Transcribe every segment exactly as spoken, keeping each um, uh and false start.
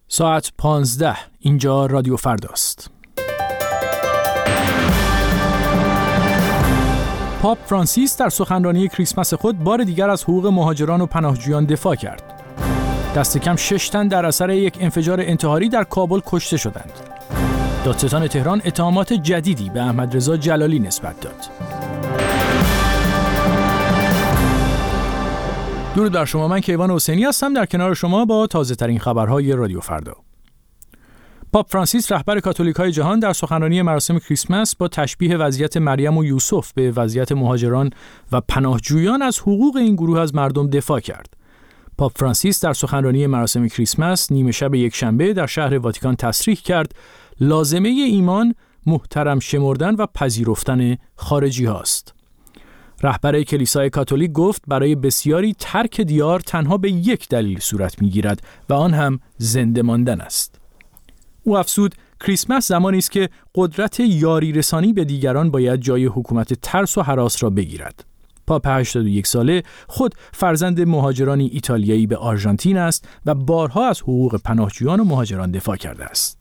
ساعت پانزده. اینجا رادیو فرداست. پاپ فرانسیس در سخنرانی کریسمس خود بار دیگر از حقوق مهاجران و پناهجویان دفاع کرد. دست کم شش تن در اثر یک انفجار انتحاری در کابل کشته شدند. دادستان تهران اتهامات جدیدی به احمدرضا جلالی نسبت داد. درود بر شما، من کیوان حسینی هستم در کنار شما با تازه ترین خبرهای رادیو فردا. پاپ فرانسیس رهبر کاتولیک‌های جهان در سخنرانی مراسم کریسمس با تشبیه وضعیت مریم و یوسف به وضعیت مهاجران و پناهجویان از حقوق این گروه از مردم دفاع کرد. پاپ فرانسیس در سخنرانی مراسم کریسمس نیمه شب یکشنبه در شهر واتیکان تصریح کرد لازمه ایمان محترم شمردن و پذیرفتن خارجی هاست. رهبر کلیسای کاتولیک گفت برای بسیاری ترک دیار تنها به یک دلیل صورت می‌گیرد و آن هم زنده ماندن است. او افزود کریسمس زمانی است که قدرت یاری رسانی به دیگران باید جای حکومت ترس و هراس را بگیرد. پاپ هشتاد و یک ساله خود فرزند مهاجرانی ایتالیایی به آرژانتین است و بارها از حقوق پناهجویان و مهاجران دفاع کرده است.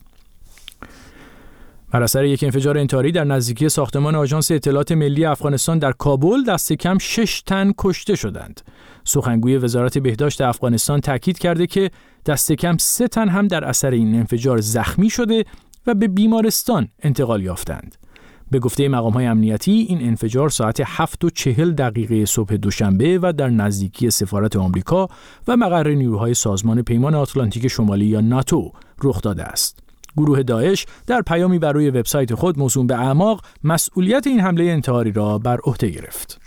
بر اثر یک انفجار انتحاری در نزدیکی ساختمان آژانس اطلاعات ملی افغانستان در کابل دست کم شش تن کشته شدند. سخنگوی وزارت بهداشت افغانستان تاکید کرده که دست کم سه تن هم در اثر این انفجار زخمی شده و به بیمارستان انتقال یافتند. به گفته مقام‌های امنیتی این انفجار ساعت هفت و چهل دقیقه صبح دوشنبه و در نزدیکی سفارت آمریکا و مقر نیروهای سازمان پیمان آتلانتیک شمالی یا ناتو رخ داده است. گروه داعش در پیامی بر روی وبسایت خود موسوم به اعماق مسئولیت این حمله انتحاری را بر عهده گرفت.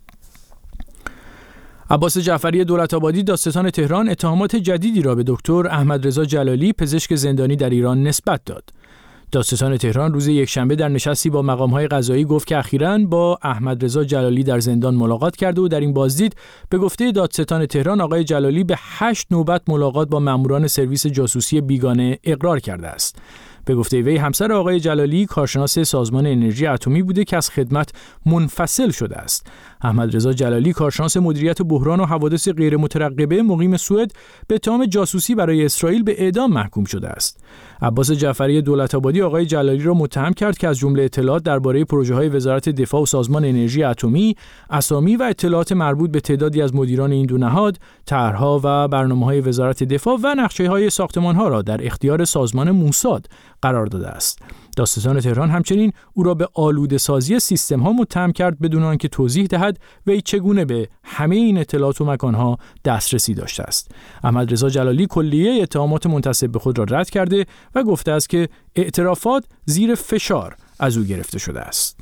عباس جعفری دولت‌آبادی دادستان تهران اتهامات جدیدی را به دکتر احمدرضا جلالی پزشک زندانی در ایران نسبت داد. دادستان تهران روز یکشنبه در نشستی با مقام‌های قضایی گفت که اخیراً با احمدرضا جلالی در زندان ملاقات کرده و در این بازدید به گفته دادستان تهران آقای جلالی به هشت نوبت ملاقات با ماموران سرویس جاسوسی بیگانه اقرار کرده است. به گفته وی همسر آقای جلالی کارشناس سازمان انرژی اتمی بوده که از خدمت منفصل شده است. احمدرضا جلالی کارشناس مدیریت بحران و حوادث غیر مترقبه مقیم سوئد به اتهام جاسوسی برای اسرائیل به اعدام محکوم شده است. عباس جعفری دولت‌آبادی آقای جلالی را متهم کرد که از جمله اطلاعات درباره پروژه‌های وزارت دفاع و سازمان انرژی اتمی، اسامی و اطلاعات مربوط به تعدادی از مدیران این دو نهاد، طرح‌ها و برنامه‌های وزارت دفاع و نقشه‌های ساختمان‌ها را در اختیار سازمان موساد قرار داده است. دادستان تهران همچنین او را به آلوده‌سازی سیستم‌ها متهم کرد بدون آنکه توضیح دهد وی چگونه به همه این اطلاعات و مکان‌ها دسترسی داشته است. احمدرضا جلالی کلیه اتهامات منتسب به خود را رد کرده و گفته است که اعترافات زیر فشار از او گرفته شده است.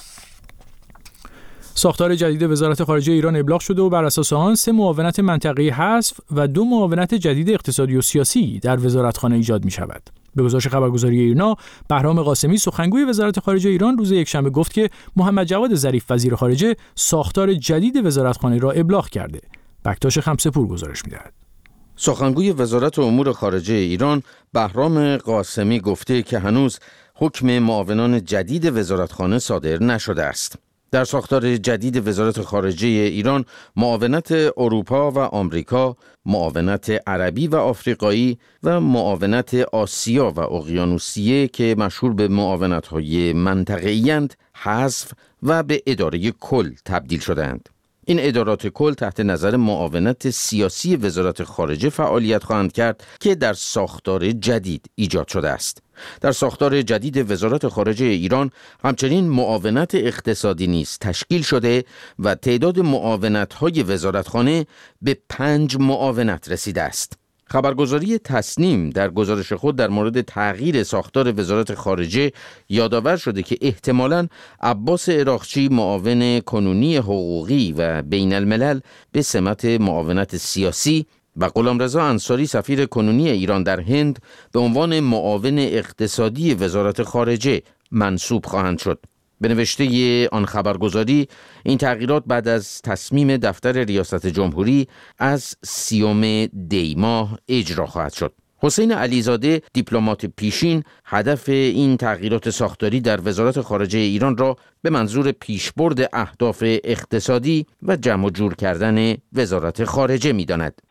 ساختار جدید وزارت خارجه ایران ابلاغ شده و بر اساس آن سه معاونت منطقه‌ای حذف و دو معاونت جدید اقتصادی و سیاسی در وزارتخانه ایجاد می‌شود. به گزارش خبرگزاری ایرنا، بهرام قاسمی سخنگوی وزارت خارجه ایران روز یکشنبه گفت که محمد جواد ظریف وزیر خارجه ساختار جدید وزارتخانه را ابلاغ کرده. بکتاش خمسه‌پور گزارش می‌دهد. سخنگوی وزارت امور خارجه ایران بهرام قاسمی گفته که هنوز حکم معاونان جدید وزارتخانه صادر نشده است. در ساختار جدید وزارت خارجه ایران معاونت اروپا و آمریکا، معاونت عربی و آفریقایی و معاونت آسیا و اقیانوسیه که مشهور به معاونت‌های منطقه‌ای‌اند حذف و به اداره کل تبدیل شدند. این ادارات کل تحت نظر معاونت سیاسی وزارت خارجه فعالیت خواهند کرد که در ساختار جدید ایجاد شده است. در ساختار جدید وزارت خارجه ایران همچنین معاونت اقتصادی نیز تشکیل شده و تعداد معاونت‌های وزارتخانه به پنج معاونت رسیده است. خبرگزاری تصنیم در گزارش خود در مورد تغییر ساختار وزارت خارجه یادآور شده که احتمالاً عباس عراقچی معاون کنونی حقوقی و بین الملل به سمت معاونت سیاسی و غلامرضا انصاری سفیر کنونی ایران در هند به عنوان معاون اقتصادی وزارت خارجه منصوب خواهند شد. به نوشته آن خبرگزاری این تغییرات بعد از تصمیم دفتر ریاست جمهوری از سیوم دی ماه اجرا خواهد شد. حسین علیزاده دیپلمات پیشین هدف این تغییرات ساختاری در وزارت خارجه ایران را به منظور پیشبرد اهداف اقتصادی و جمع و جور کردن وزارت خارجه می‌داند.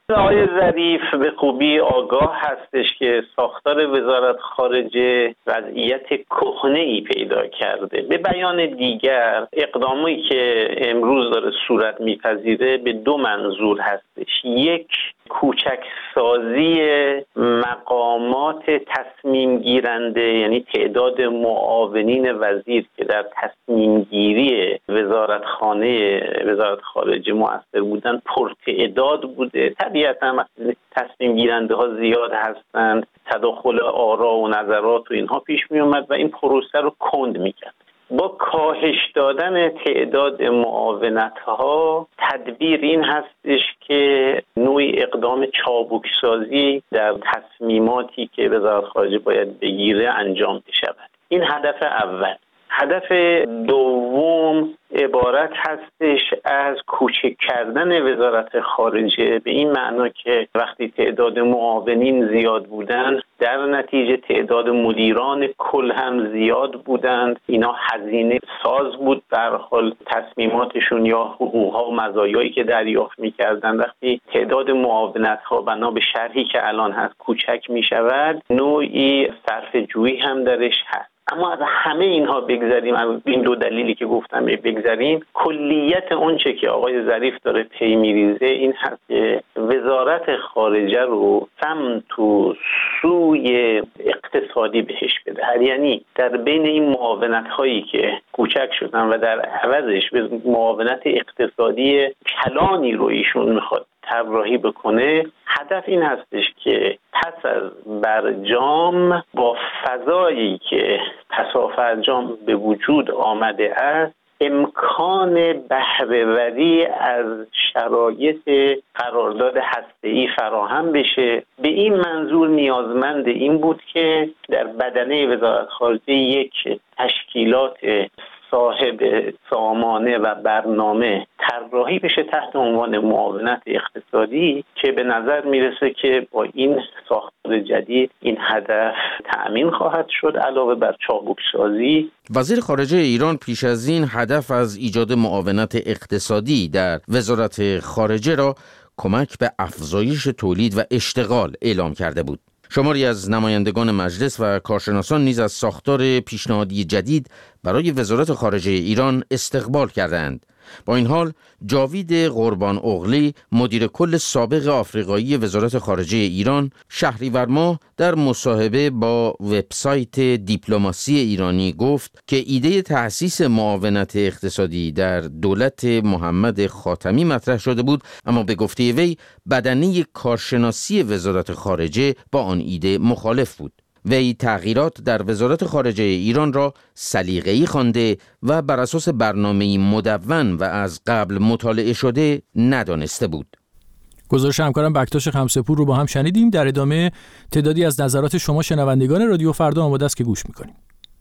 آقای ظریف به خوبی آگاه هستش که ساختار وزارت خارجه وضعیت کهنه‌ای پیدا کرده. به بیان دیگر اقدامی که امروز داره صورت میپذیره به دو منظور هستش. یک، کوچک سازی مقامات تصمیم گیرنده، یعنی تعداد معاونین وزیر که در تصمیم گیری وزارتخانه وزارت خارجه مؤثر بودن پرتعداد بوده. طبیعتا تصمیم گیرنده ها زیاد هستند، تداخل آرا و نظرات و اینها پیش می اومد و این پروسه رو کند میکرد. با کاهش دادن تعداد معاونت ها تدبیر این هستش که نوعی اقدام چابکسازی در تصمیماتی که وزارت خارجه باید بگیره انجام بشود. این هدف اول. هدف دوم عبارت هستش از کوچک کردن وزارت خارجه، به این معنا که وقتی تعداد معاونین زیاد بودند در نتیجه تعداد مدیران کل هم زیاد بودند. اینا هزینه ساز بود در حال تصمیماتشون یا حقوقها و مزایایی که دریافت می‌کردند. وقتی تعداد معاونت‌ها بنا به شرحی که الان هست کوچک می‌شود، نوعی صرفه‌جویی هم درش هست. اما از همه اینها بگذریم، از این دو دلیلی که گفتم بگذریم، کلیت اونچه که آقای ظریف داره پی میریزه این هست که وزارت خارجه رو سمت و سوی اقتصادی بهش بده. یعنی در بین این معاونت هایی که کوچک شدن و در عوضش به معاونت اقتصادی کلانی رو ایشون میخواد طراحی بکنه، هدف این هستش که پس از برجام با فضایی که پسا فرجام به وجود آمده است امکان بهره‌وری از شرایط قرارداد هسته‌ای فراهم بشه. به این منظور نیازمند این بود که در بدنه وزارت خارجه یک تشکیلات صاحب سامانه و برنامه طراحی بشه تحت عنوان معاونت اقتصادی که به نظر میرسه که با این ساختار جدید این هدف تأمین خواهد شد، علاوه بر چابکسازی. وزیر خارجه ایران پیش از این هدف از ایجاد معاونت اقتصادی در وزارت خارجه را کمک به افزایش تولید و اشتغال اعلام کرده بود. شماری از نمایندگان مجلس و کارشناسان نیز از ساختار پیشنهادی جدید برای وزارت خارجه ایران استقبال کردند. با این حال جاوید قربان اغلی مدیر کل سابق آفریقایی وزارت خارجه ایران شهریور ماه در مصاحبه با وبسایت دیپلماسی ایرانی گفت که ایده تأسیس معاونت اقتصادی در دولت محمد خاتمی مطرح شده بود، اما به گفته وی بدنه کارشناسی وزارت خارجه با آن ایده مخالف بود. وی تغییرات در وزارت خارجه ایران را سلیقه‌ای خوانده و بر اساس برنامه‌ای مدون و از قبل مطالعه شده ندانسته بود. گزارش همکارم بکتاش خمسه‌پور رو با هم شنیدیم. در ادامه تعدادی از نظرات شما شنوندگان رادیو فردا آماده است که گوش می‌کنیم.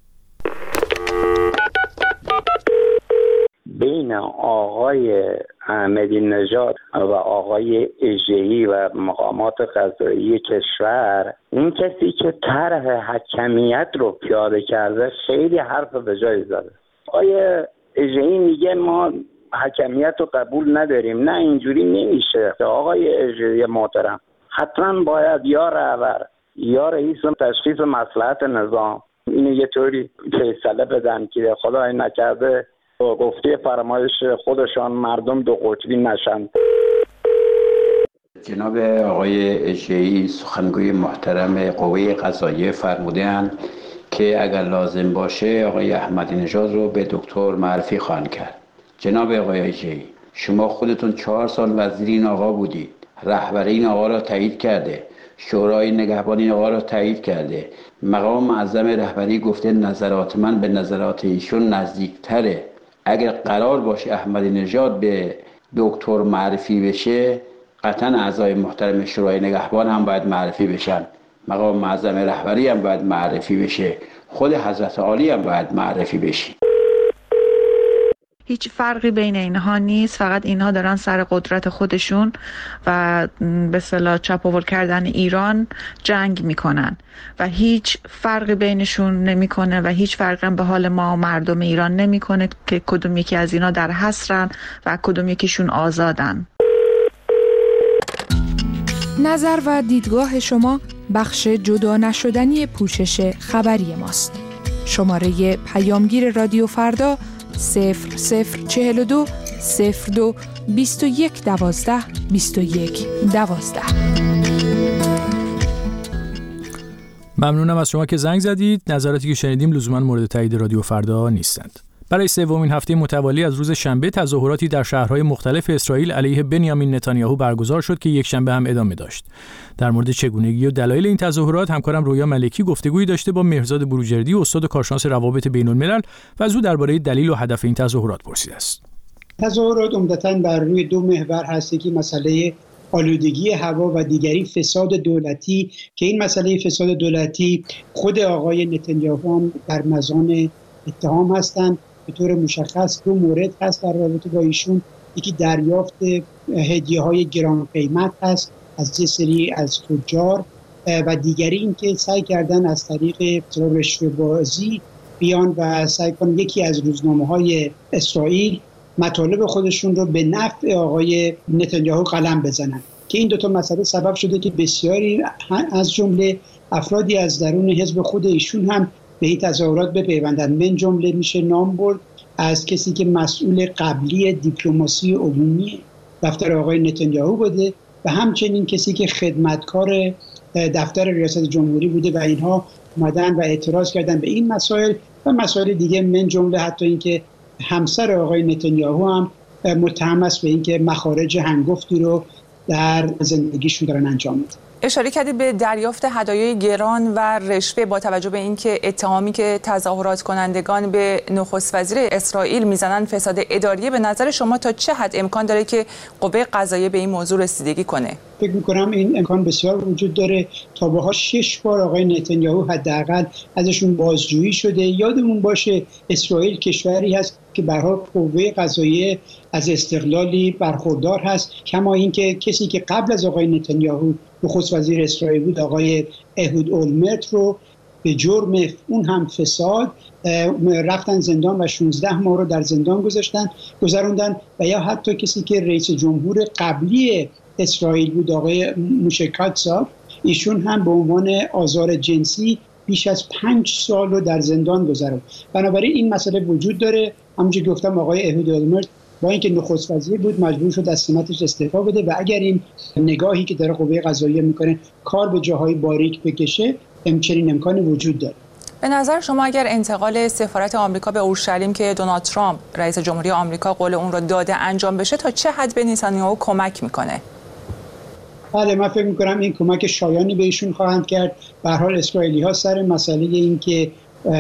بین آقای احمدی نژاد و آقای اژه‌ای و مقامات قضایی کشور، این کسی که طرح حکمیت رو پیاده کرده خیلی حرف به جای زده. آقای اژه‌ای میگه ما حکمیت رو قبول نداریم. نه، اینجوری نمیشه. آقای اژه‌ای محترم، حتما باید یا رهبر یا رئیس تشخیص مصلحت نظام اینو یه طوری فیصله بدن که خدای نکرده با گفته فرمایش خودشان مردم دو قطبی نشن. جناب آقای اژه‌ای سخنگوی محترم قوه قضاییه فرمودند که اگر لازم باشه آقای احمدی نژاد رو به دکتر معرفی خواهند کرد. جناب آقای اژه‌ای، شما خودتون چهار سال وزیر این آقا بودید، رهبری این آقا را تایید کرده، شورای نگهبان این آقا را تایید کرده، مقام معظم رهبری گفته نظرات من به نظرات ایشون نزدیکتره. اگر قرار باشه احمدی نژاد به دکتر معرفی بشه، قطعا اعضای محترم شورای نگهبان هم باید معرفی بشن، مقام معظم رهبری هم باید معرفی بشه، خود حضرت عالی هم باید معرفی بشه. هیچ فرقی بین اینها نیست، فقط اینها دارن سر قدرت خودشون و به اصطلاح چپاول کردن ایران جنگ میکنن و هیچ فرقی بینشون نمیکنه و هیچ فرقی هم به حال ما و مردم ایران نمیکنه که کدوم یکی از اینا در حصرن و کدوم یکیشون آزادن. نظر و دیدگاه شما بخش جدا نشدنی پوشش خبری ماست. شماره پیامگیر رادیو فردا صفر صفر چهل و دو صفر دو بیست و یک دوازده بیست و یک دوازده. ممنونم از شما که زنگ زدید. نظراتی که شنیدیم لزوما مورد تایید رادیو فردا نیستند. برای سومین هفته متوالی از روز شنبه تظاهراتی در شهرهای مختلف اسرائیل علیه بنیامین نتانیاهو برگزار شد که یک شنبه هم ادامه داشت. در مورد چگونگی و دلایل این تظاهرات همکارم رویا ملکی گفتگویی داشته با مهرزاد بروجردی، استاد و کارشناس روابط بین‌الملل، و از او درباره دلیل و هدف این تظاهرات پرسیده است. تظاهرات عمدتاً بر روی دو محور هست، که مسئله آلودگی هوا و دیگری فساد دولتی، که این مسئله فساد دولتی خود آقای نتانیاهو هم در مزان اتهام هستند. به طور مشخص دو مورد هست در رابطه با ایشون. یکی دریافت هدیه‌های گران قیمت هست از یه سری از تجار، و دیگری این که سعی کردن از طریق رشوه‌بازی بیان و سعی کنن یکی از روزنامه‌های اسرائیل مطالب خودشون رو به نفع آقای نتانیاهو قلم بزنن، که این دوتا مسئله سبب شده که بسیاری از جمله افرادی از درون حزب خود ایشون هم به این تظاهرات بپیوندن. من جمله میشه نام برد از کسی که مسئول قبلی دیپلماسی عمومی دفتر آقای نتانیاهو بوده و همچنین کسی که خدمتکار دفتر ریاست جمهوری بوده و اینها اومدن و اعتراض کردن به این مسائل و مسائل دیگه، من جمله حتی اینکه همسر آقای نتانیاهو هم متهم است به اینکه مخارج هنگفتی رو در زندگیشون دارن انجام میدن. اشاره کردید به دریافت هدایای گران و رشوه با توجه به اینکه اتهامی که تظاهرات کنندگان به نخست وزیر اسرائیل میزنن فساد اداریه، به نظر شما تا چه حد امکان داره که قوه قضاییه به این موضوع رسیدگی کنه؟ فکر می‌کنم این امکان بسیار وجود داره. تا به‌ها شش بار آقای نتانیاهو حداقل ازشون بازجویی شده. یادمون باشه اسرائیل کشوری هست که به هر حال قوه قضاییه از استقلالی برخوردار هست، کما اینکه کسی که قبل از آقای نتانیاهو نخست وزیر اسرائیل بود، آقای اهود اولمرت، رو به جرم اون هم فساد رفتن زندان و شانزده ماه رو در زندان گذاشتن گذروندن. و یا حتی کسی که رئیس جمهور قبلی اسرائیل بود، آقای موشه کاتساب، ایشون هم به عنوان آزار جنسی بیش از پنج سال رو در زندان گذروند. بنابراین این مسئله وجود داره. همونجوری که گفتم آقای اهود اولمرت با اینکه نخست وزیر بود مجبور شد از سمتش استعفا بده و اگر این نگاهی که داره قوه قضاییه میکنه کار به جاهای باریک بکشه، همچنین امکانی وجود داره. به نظر شما اگر انتقال سفارت آمریکا به اورشلیم که دونالد ترامپ رئیس جمهوری آمریکا قول اون را داده انجام بشه، تا چه حد به نتانیاهو کمک میکنه؟ بله، من فکر میکنم این کمک شایانی به ایشون خواهند کرد. به هر حال اسرائیلی ها سر مسئله این که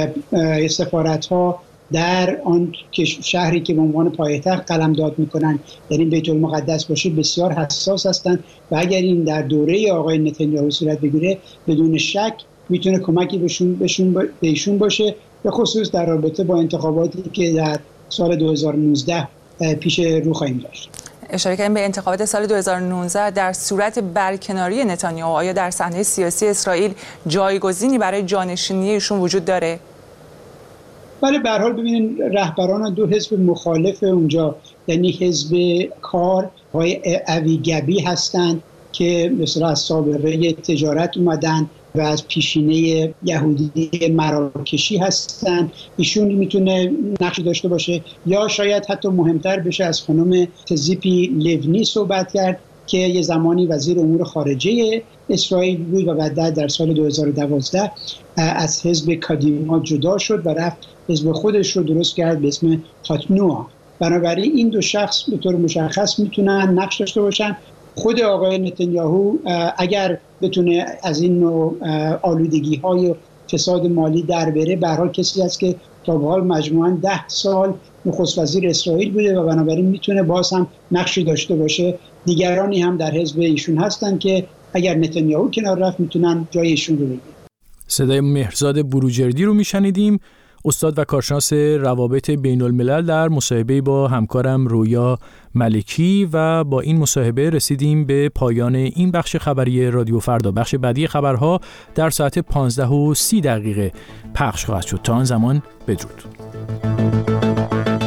سفارت ها در آن شهری که به عنوان پایتخت قلمداد میکنن، یعنی بیت المقدس باشه، بسیار حساس هستند و اگر این در دوره آقای نتانیاهو صورت بگیره بدون شک میتونه کمکی بهشون بهشون بهشون باشه، به خصوص در رابطه با انتخاباتی که در سال دو هزار و نوزده پیش رو خواهیم داشت. اشاره کردیم به انتخابات سال دو هزار و نوزده. در صورت برکناری نتانیاهو آیا در صحنه سیاسی اسرائیل جایگزینی برای جانشینی ایشون وجود داره؟ بله، به هر حال ببینید رهبران دو حزب مخالف اونجا، یعنی حزب کار های اویگبی هستند که مثلا از سابقه تجارت اومدن و از پیشینه یهودی مراکشی هستند. ایشون میتونه نقشی داشته باشه، یا شاید حتی مهمتر بشه از خانم تزیپی لیونی صحبت کرد که یه زمانی وزیر امور خارجه اسرائیل بود و بعد در سال دو هزار و دوازده از حزب کادیما جدا شد و رفت حزب خودش رو درست کرد به اسم تاتنوآ. بنابراین این دو شخص به طور مشخص میتونن نقش داشته باشن. خود آقای نتانیاهو اگر بتونه از این نوع آلودگی های فساد مالی در بره، به هر حال کسی است که تا به حال مجموعاً ده سال نخست وزیر اسرائیل بوده و بنابراین میتونه باز هم نقشی داشته باشه. دیگرانی هم در حزب ایشون هستن که اگر نتانیاهو کنار رفت میتونن جای ایشون رو بگیرن. صدای مهرزاد بروجردی رو میشنیدیم، استاد و کارشناس روابط بین الملل، در مصاحبه با همکارم رویا ملکی. و با این مصاحبه رسیدیم به پایان این بخش خبری رادیو فردا. بخش بعدی خبرها در ساعت پانزده و سی دقیقه پخش خواهد شد. تا آن زمان بدرود.